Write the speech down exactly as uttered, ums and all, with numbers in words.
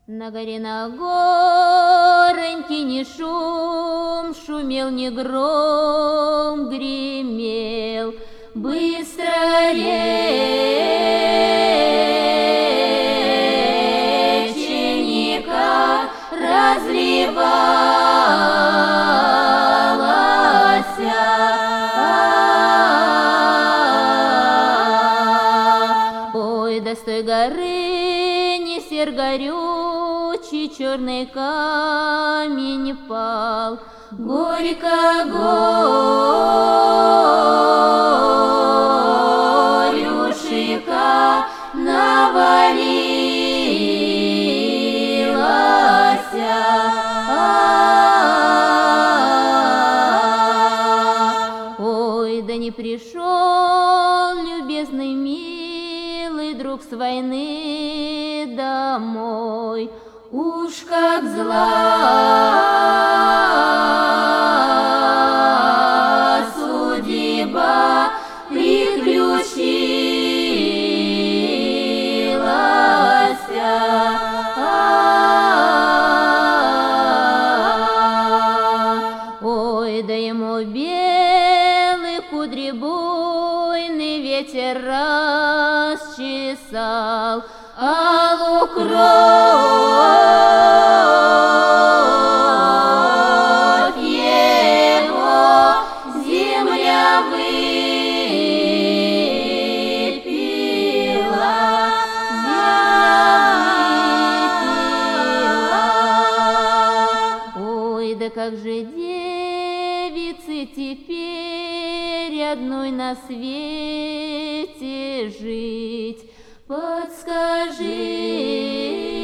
На горе на гороньке ни шум, шумел ни гром, гремел быстро реченька разливалася. Ой, да с той горы не сер горючий, черный камень пал, горько горюшика навалилася. Ой, да не пришел любезный милый друг с войны домой, уж как зла судьба приключилася. Ой, да ему белый кудри буйный ветер расчесал, алу кровь его земля выпила, земля выпила. Ой, да как же девице теперь одной на свете жить? Подскажи.